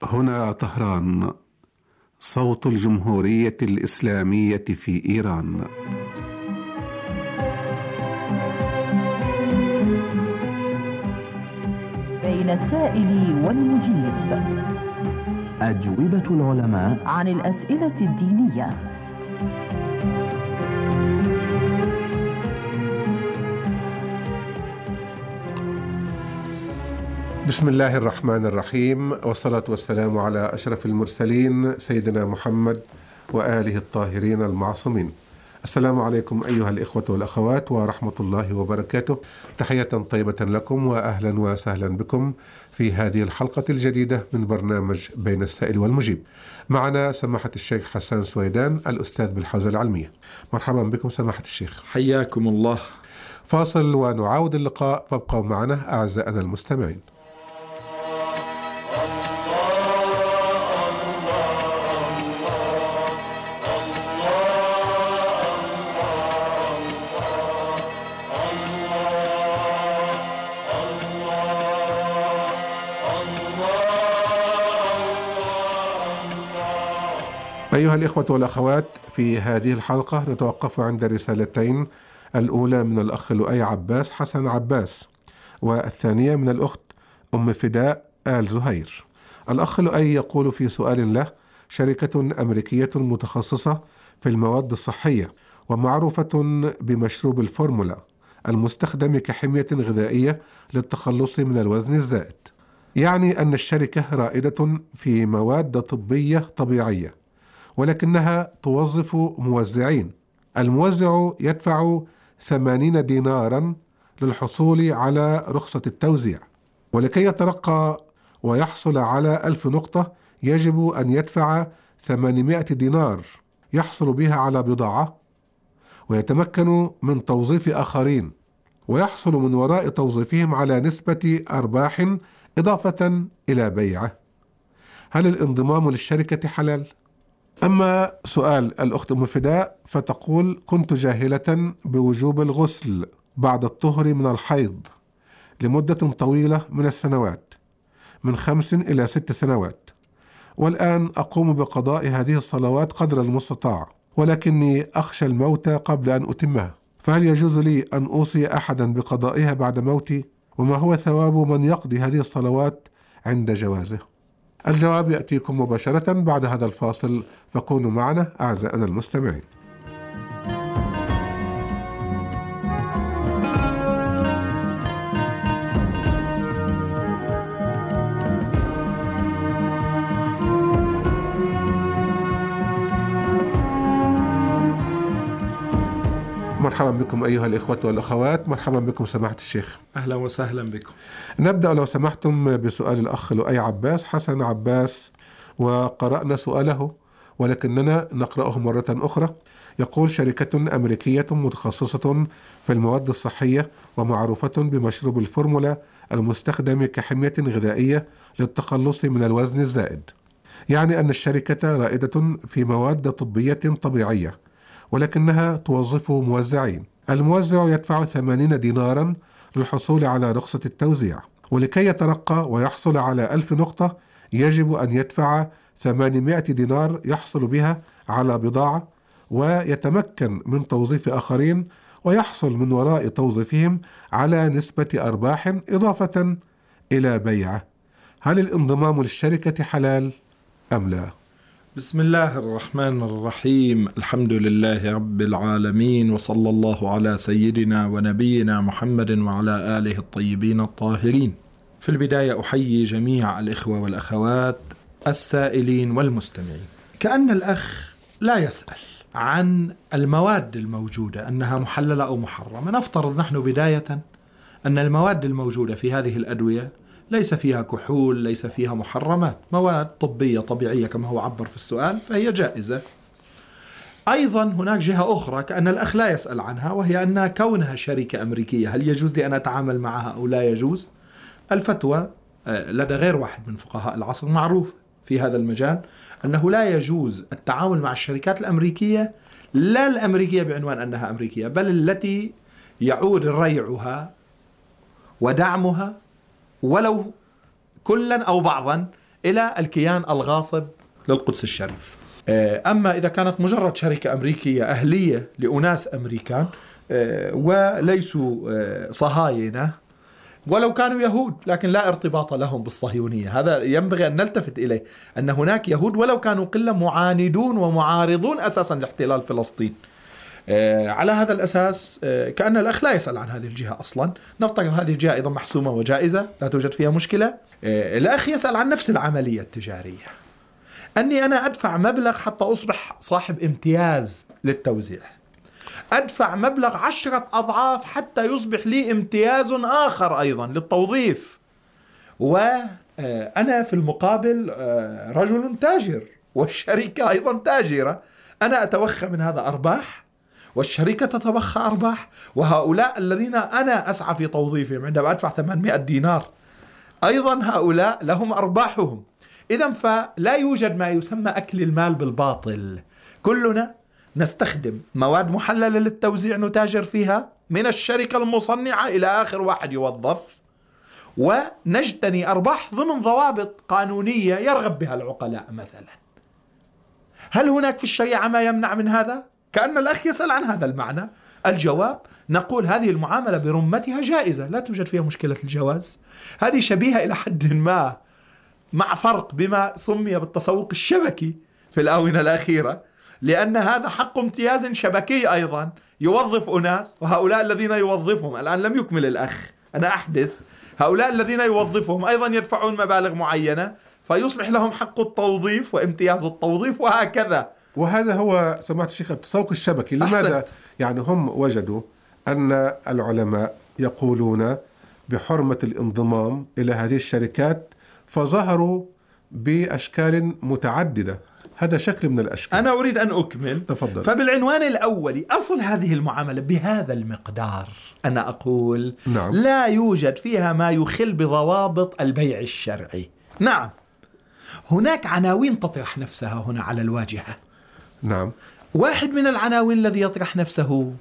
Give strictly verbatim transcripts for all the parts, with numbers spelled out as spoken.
هنا طهران، صوت الجمهورية الإسلامية في إيران. بين السائل والمجيب، أجوبة العلماء عن الأسئلة الدينية. بسم الله الرحمن الرحيم، والصلاة والسلام على أشرف المرسلين سيدنا محمد وآله الطاهرين المعصومين. السلام عليكم أيها الإخوة والأخوات ورحمة الله وبركاته. تحية طيبة لكم وأهلا وسهلا بكم في هذه الحلقة الجديدة من برنامج بين السائل والمجيب. معنا سماحة الشيخ حسان سويدان الأستاذ بالحوزة العلمية. مرحبا بكم سماحة الشيخ. حياكم الله. فاصل ونعاود اللقاء، فابقوا معنا أعزائنا المستمعين. أيها الإخوة والأخوات، في هذه الحلقة نتوقف عند رسالتين، الأولى من الأخ لؤي عباس حسن عباس، والثانية من الأخت أم فداء آل زهير. الأخ لؤي يقول في سؤال له: شركة أمريكية متخصصة في المواد الصحية ومعروفة بمشروب الفورمولا المستخدم كحمية غذائية للتخلص من الوزن الزائد، يعني أن الشركة رائدة في مواد طبية طبيعية، ولكنها توظف موزعين. الموزع يدفع ثمانين دينارا للحصول على رخصة التوزيع، ولكي يترقى ويحصل على ألف نقطة يجب أن يدفع ثمانمائة دينار يحصل بها على بضاعة، ويتمكن من توظيف آخرين، ويحصل من وراء توظيفهم على نسبة أرباح إضافة إلى بيعه. هل الانضمام للشركة حلال؟ أما سؤال الأخت أم فداء فتقول: كنت جاهلة بوجوب الغسل بعد الطهر من الحيض لمدة طويلة من السنوات، من خمس إلى ست سنوات، والآن أقوم بقضاء هذه الصلوات قدر المستطاع، ولكني أخشى الموت قبل أن أتمها، فهل يجوز لي أن أوصي أحدا بقضائها بعد موتي؟ وما هو ثواب من يقضي هذه الصلوات عند جوازه؟ الجواب يأتيكم مباشرة بعد هذا الفاصل، فكونوا معنا أعزائنا المستمعين. مرحبا بكم أيها الإخوة والأخوات، مرحبا بكم سماحة الشيخ. أهلا وسهلا بكم. نبدأ لو سمحتم بسؤال الأخ لؤي عباس حسن عباس، وقرأنا سؤاله ولكننا نقرأه مرة أخرى. يقول: شركة أمريكية متخصصة في المواد الصحية ومعروفة بمشروب الفورمولا المستخدم كحمية غذائية للتخلص من الوزن الزائد، يعني أن الشركة رائدة في مواد طبية طبيعية، ولكنها توظف موزعين. الموزع يدفع ثمانين دينارا للحصول على رخصة التوزيع، ولكي يترقى ويحصل على ألف نقطة يجب أن يدفع ثمانمائة دينار يحصل بها على بضاعة، ويتمكن من توظيف آخرين، ويحصل من وراء توظيفهم على نسبة أرباح إضافة إلى بيعه. هل الانضمام للشركة حلال أم لا؟ بسم الله الرحمن الرحيم. الحمد لله رب العالمين، وصلى الله على سيدنا ونبينا محمد وعلى آله الطيبين الطاهرين. في البداية أحيي جميع الإخوة والأخوات السائلين والمستمعين. كأن الأخ لا يسأل عن المواد الموجودة أنها محللة أو محرمة. نفترض نحن بداية أن المواد الموجودة في هذه الأدوية ليس فيها كحول، ليس فيها محرمات، مواد طبية طبيعية كما هو عبر في السؤال، فهي جائزة. أيضا هناك جهة أخرى كأن الأخ لا يسأل عنها، وهي أن كونها شركة أمريكية هل يجوز لي أن أتعامل معها أو لا يجوز؟ الفتوى لدى غير واحد من فقهاء العصر معروف في هذا المجال أنه لا يجوز التعامل مع الشركات الأمريكية، لا الأمريكية بعنوان أنها أمريكية، بل التي يعود ريعها ودعمها ولو كلا أو بعضا إلى الكيان الغاصب للقدس الشريف. أما إذا كانت مجرد شركة أمريكية أهلية لأناس أمريكان وليسوا صهاينة ولو كانوا يهود لكن لا ارتباط لهم بالصهيونية، هذا ينبغي أن نلتفت إليه، أن هناك يهود ولو كانوا قلة معاندون ومعارضون أساسا لاحتلال فلسطين. على هذا الأساس كأن الأخ لا يسأل عن هذه الجهة أصلا، نفترض هذه الجهة أيضا محسومة وجائزة لا توجد فيها مشكلة. الأخ يسأل عن نفس العملية التجارية، أني أنا أدفع مبلغ حتى أصبح صاحب امتياز للتوزيع، أدفع مبلغ عشرة أضعاف حتى يصبح لي امتياز آخر أيضا للتوظيف، وأنا في المقابل رجل تاجر والشركة أيضا تاجرة، أنا أتوخى من هذا أرباح والشركة تتوخى أرباح، وهؤلاء الذين أنا أسعى في توظيفهم عندما أدفع ثمانمائة دينار أيضا هؤلاء لهم أرباحهم. إذن فلا يوجد ما يسمى أكل المال بالباطل، كلنا نستخدم مواد محللة للتوزيع نتاجر فيها من الشركة المصنعة إلى آخر واحد يوظف، ونجتني أرباح ضمن ضوابط قانونية يرغب بها العقلاء مثلا. هل هناك في الشريعة ما يمنع من هذا؟ كأن الأخ يسأل عن هذا المعنى. الجواب نقول هذه المعاملة برمتها جائزة، لا توجد فيها مشكلة الجواز، هذه شبيهة إلى حد ما، مع فرق بما سمي بالتسوق الشبكي في الآونة الأخيرة، لأن هذا حق امتياز شبكي أيضا يوظف أناس، وهؤلاء الذين يوظفهم الآن لم يكمل الأخ، أنا أحدث، هؤلاء الذين يوظفهم أيضا يدفعون مبالغ معينة فيصبح لهم حق التوظيف وامتياز التوظيف وهكذا. وهذا هو سماحة الشيخ التسوق الشبكي. لماذا؟ أحسنت. يعني هم وجدوا أن العلماء يقولون بحرمة الانضمام إلى هذه الشركات فظهروا بأشكال متعددة، هذا شكل من الأشكال. أنا أريد أن أكمل. تفضل. فبالعنوان الأولي أصل هذه المعاملة بهذا المقدار، أنا أقول نعم. لا يوجد فيها ما يخل بضوابط البيع الشرعي. نعم هناك عناوين تطرح نفسها هنا على الواجهة. نعم. واحد من العناوين الذي يطرح نفسه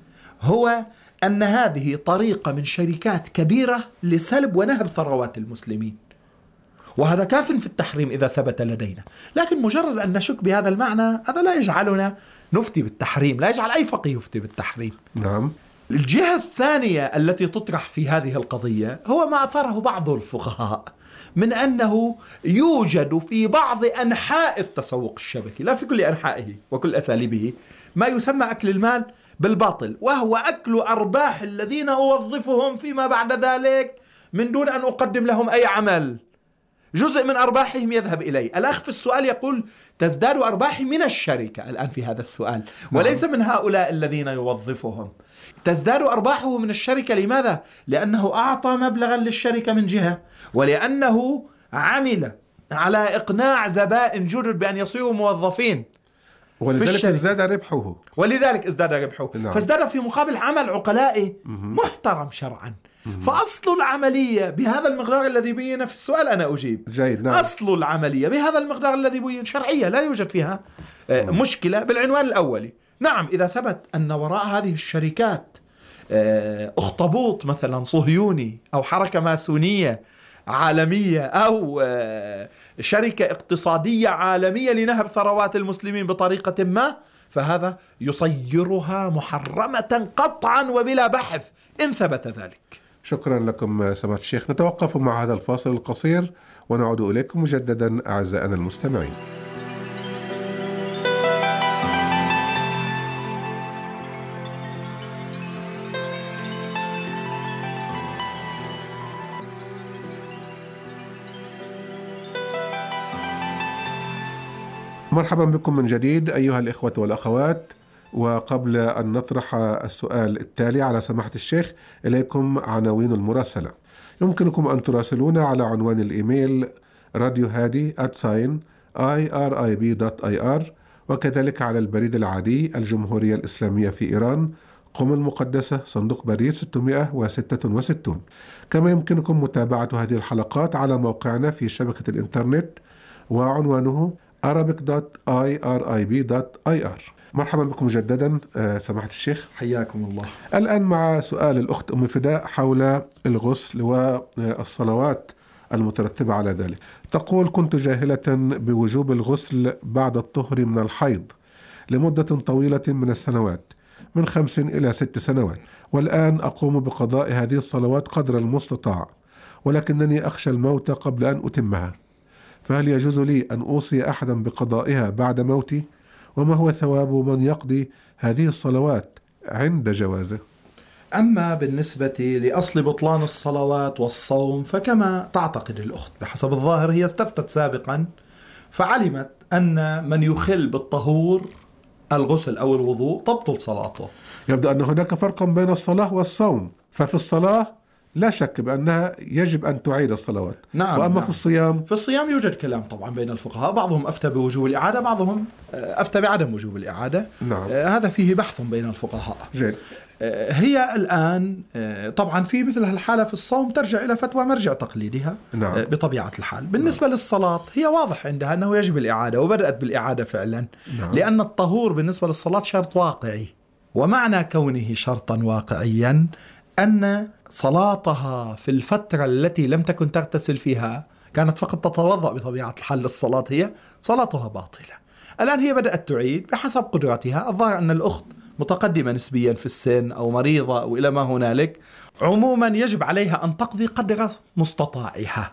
هو أن هذه طريقة من شركات كبيرة لسلب ونهب ثروات المسلمين، وهذا كاف في التحريم إذا ثبت لدينا، لكن مجرد أن نشك بهذا المعنى هذا لا يجعلنا نفتي بالتحريم، لا يجعل أي فقيه يفتي بالتحريم. نعم. الجهة الثانية التي تطرح في هذه القضية هو ما أثره بعض الفقهاء من أنه يوجد في بعض أنحاء التسوق الشبكي، لا في كل أنحائه وكل أساليبه، ما يسمى أكل المال بالباطل، وهو أكل أرباح الذين أوظفهم فيما بعد ذلك من دون أن أقدم لهم أي عمل، جزء من أرباحهم يذهب إلي. الأخ في السؤال يقول تزداد أرباحي من الشركة الآن في هذا السؤال، وليس من هؤلاء الذين يوظفهم. تزداد أرباحه من الشركة، لماذا؟ لأنه أعطى مبلغا للشركة من جهة، ولأنه عمل على إقناع زبائن جدد بأن يصيروا موظفين، ولذلك ازداد ربحه ولذلك ازداد ربحه نعم. فازداد في مقابل عمل عقلائي محترم شرعا. فأصل العملية بهذا المقدار الذي بين في السؤال أنا أجيب جيد. نعم. أصل العملية بهذا المقدار الذي بين شرعية لا يوجد فيها مشكلة بالعنوان الأولي. نعم إذا ثبت أن وراء هذه الشركات أخطبوط مثلا صهيوني أو حركة ماسونية عالمية أو شركة اقتصادية عالمية لنهب ثروات المسلمين بطريقة ما، فهذا يصيرها محرمة قطعا وبلا بحث إن ثبت ذلك. شكرا لكم سماحة الشيخ. نتوقف مع هذا الفاصل القصير ونعود إليكم مجددا أعزائنا المستمعين. مرحبا بكم من جديد أيها الإخوة والأخوات. وقبل أن نطرح السؤال التالي على سماحة الشيخ إليكم عناوين المراسلة. يمكنكم أن تراسلونا على عنوان الإيميل راديو هادي آت ساين آي آر آي بي دوت آي آر، وكذلك على البريد العادي الجمهورية الإسلامية في إيران، قم المقدسة، صندوق بريد ستمائة وستة وستين. كما يمكنكم متابعة هذه الحلقات على موقعنا في شبكة الإنترنت وعنوانه arabic دوت آي آر آي بي دوت آي آر. مرحبا بكم مجددا سماحة الشيخ. حياكم الله. الآن مع سؤال الأخت أم فداء حول الغسل والصلوات المترتبة على ذلك. تقول: كنت جاهلة بوجوب الغسل بعد الطهر من الحيض لمدة طويلة من السنوات، من خمس إلى ست سنوات، والآن أقوم بقضاء هذه الصلوات قدر المستطاع، ولكنني أخشى الموت قبل أن أتمها، فهل يجوز لي أن أوصي أحدا بقضائها بعد موتي؟ وما هو ثواب من يقضي هذه الصلوات عند جوازه؟ أما بالنسبة لأصل بطلان الصلوات والصوم فكما تعتقد الأخت، بحسب الظاهر هي استفتت سابقا فعلمت أن من يخل بالطهور الغسل أو الوضوء تبطل صلاته. يبدو أن هناك فرقا بين الصلاة والصوم، ففي الصلاة لا شك بأنها يجب أن تعيد الصلوات. نعم. وأما نعم. في الصيام في الصيام يوجد كلام طبعا بين الفقهاء، بعضهم أفتى بوجوب الإعادة، بعضهم أفتى بعدم وجوب الإعادة. نعم. هذا فيه بحث بين الفقهاء. جيد. هي الآن طبعا في مثل هالحالة في الصوم ترجع إلى فتوى مرجع تقليدها. نعم. بطبيعة الحال. بالنسبة نعم. للصلاة هي واضح عندها أنه يجب الإعادة، وبدأت بالإعادة فعلا. نعم. لأن الطهور بالنسبة للصلاة شرط واقعي، ومعنى كونه شرطا واقعيا أن صلاتها في الفترة التي لم تكن تغتسل فيها كانت فقط تتوضأ بطبيعة الحال للصلاة، هي صلاتها باطلة. الآن هي بدأت تعيد بحسب قدرتها. الظاهر أن الأخت متقدمة نسبيا في السن أو مريضة أو إلى ما هنالك، عموما يجب عليها أن تقضي قدر مستطاعها.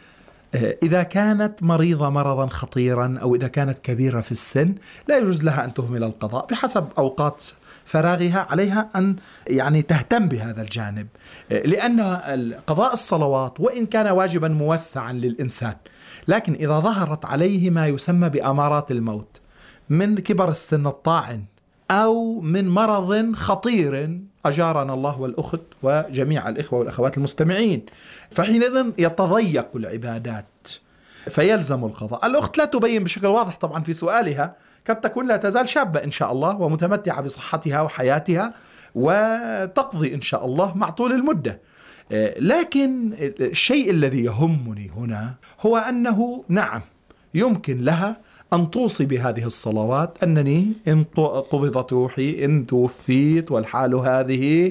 إذا كانت مريضة مرضا خطيرا أو إذا كانت كبيرة في السن لا يجوز لها أن تهمل القضاء، بحسب أوقات فراغها عليها أن يعني تهتم بهذا الجانب، لأن قضاء الصلوات وإن كان واجبا موسعا للإنسان، لكن إذا ظهرت عليه ما يسمى بأمارات الموت من كبر السن الطاعن أو من مرض خطير أجارنا الله والأخت وجميع الإخوة والأخوات المستمعين، فحينئذ يتضيق العبادات فيلزم القضاء. الأخت لا تبين بشكل واضح طبعا في سؤالها، قد تكون لا تزال شابة إن شاء الله ومتمتعة بصحتها وحياتها وتقضي إن شاء الله مع طول المدة، لكن الشيء الذي يهمني هنا هو أنه نعم يمكن لها أن توصي بهذه الصلوات، أنني إن قبضت روحي إن توفيت والحال هذه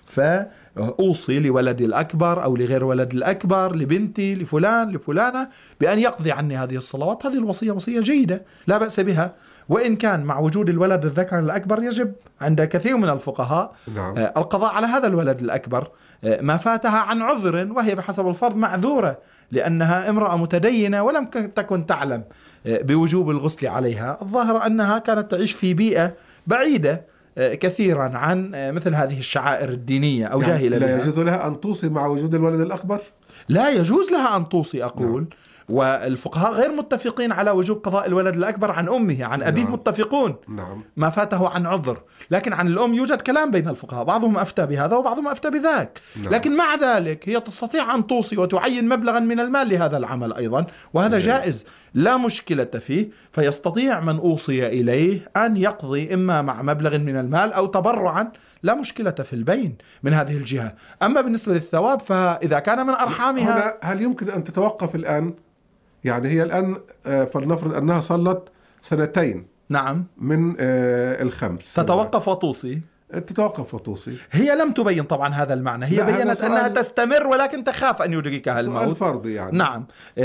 فأوصي لولدي الأكبر أو لغير ولد الأكبر، لبنتي، لفلان، لفلانة، بأن يقضي عني هذه الصلوات. هذه الوصية وصية جيدة لا بأس بها، وإن كان مع وجود الولد الذكر الأكبر يجب عند كثير من الفقهاء نعم. القضاء على هذا الولد الأكبر ما فاتها عن عذر، وهي بحسب الفرض معذورة لأنها امرأة متدينة ولم تكن تعلم بوجوب الغسل عليها. الظاهر أنها كانت تعيش في بيئة بعيدة كثيرا عن مثل هذه الشعائر الدينية أو يعني جاهلة لا بها. يجوز لها أن توصي مع وجود الولد الأكبر؟ لا يجوز لها أن توصي أقول. نعم. والفقهاء غير متفقين على وجوب قضاء الولد الأكبر عن أمه، عن أبيه نعم. متفقون. نعم. ما فاته عن عذر، لكن عن الأم يوجد كلام بين الفقهاء، بعضهم أفتى بهذا وبعضهم أفتى بذاك. نعم. لكن مع ذلك هي تستطيع أن توصي وتعين مبلغا من المال لهذا العمل أيضا، وهذا جيد. جائز لا مشكلة فيه. فيستطيع من أوصي إليه أن يقضي إما مع مبلغ من المال أو تبرعا، لا مشكلة في البين من هذه الجهة. أما بالنسبة للثواب فإذا كان من أرحامها هنا هل يمكن أن تتوقف الآن؟ يعني هي الآن فلنفرض أنها صلت سنتين نعم من الخمس، تتوقف وتوصي. تتوقف وتوصي. هي لم تبين طبعا هذا المعنى، هي بيّنت أنها تستمر ولكن تخاف أن يدركها الموت. سؤال فرضي يعني. نعم.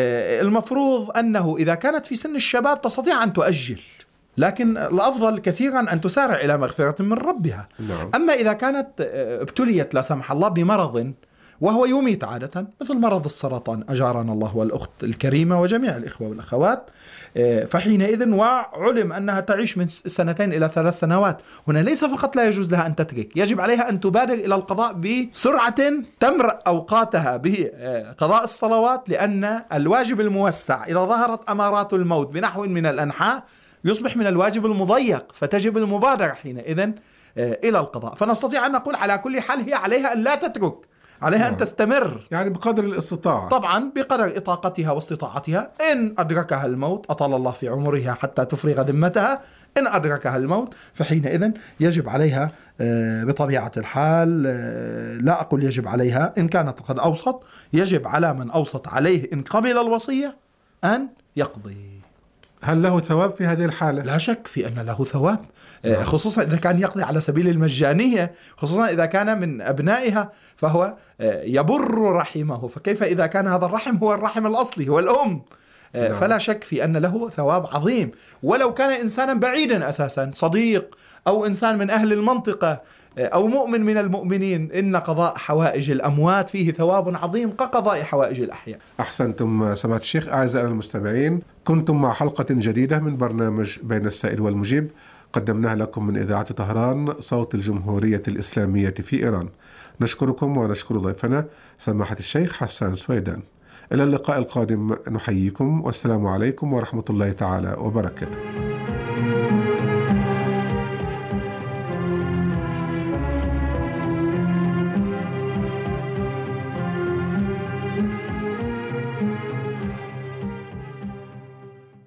المفروض أنه إذا كانت في سن الشباب تستطيع أن تؤجل، لكن الأفضل كثيرا أن تسارع إلى مغفرة من ربها. نعم. أما إذا كانت ابتليت لا سمح الله بمرض وهو يميت عادة مثل مرض السرطان أجارنا الله والأخت الكريمة وجميع الإخوة والأخوات، فحينئذ وعلم أنها تعيش من سنتين إلى ثلاث سنوات، هنا ليس فقط لا يجوز لها أن تترك، يجب عليها أن تبادر إلى القضاء بسرعة تمرأ أوقاتها بقضاء الصلوات، لأن الواجب الموسع إذا ظهرت أمارات الموت بنحو من الأنحاء يصبح من الواجب المضيق، فتجب المبادرة حينئذ إلى القضاء. فنستطيع أن نقول على كل حال هي عليها أن لا تترك، عليها نعم. أن تستمر يعني بقدر الاستطاعة، طبعا بقدر إطاقتها واستطاعتها. إن أدركها الموت أطال الله في عمرها حتى تفرغ ذمتها، إن أدركها الموت فحينئذ يجب عليها بطبيعة الحال، لا أقول يجب عليها، إن كانت قد أوصت يجب على من أوصت عليه إن قبل الوصية أن يقضي. هل له ثواب في هذه الحالة؟ لا شك في أن له ثواب، خصوصا إذا كان يقضي على سبيل المجانية، خصوصا إذا كان من أبنائها فهو يبر رحمه، فكيف إذا كان هذا الرحم هو الرحم الأصلي هو الأم؟ فلا شك في أن له ثواب عظيم، ولو كان إنسانا بعيدا أساسا، صديق أو إنسان من أهل المنطقة أو مؤمن من المؤمنين، إن قضاء حوائج الأموات فيه ثواب عظيم كقضاء حوائج الأحياء. أحسنتم سماحة الشيخ. أعزائنا المستمعين، كنتم مع حلقة جديدة من برنامج بين السائل والمجيب، قدمناها لكم من إذاعة طهران صوت الجمهورية الإسلامية في إيران. نشكركم ونشكر ضيفنا سماحة الشيخ حسان سويدان. إلى اللقاء القادم نحييكم، والسلام عليكم ورحمة الله تعالى وبركاته.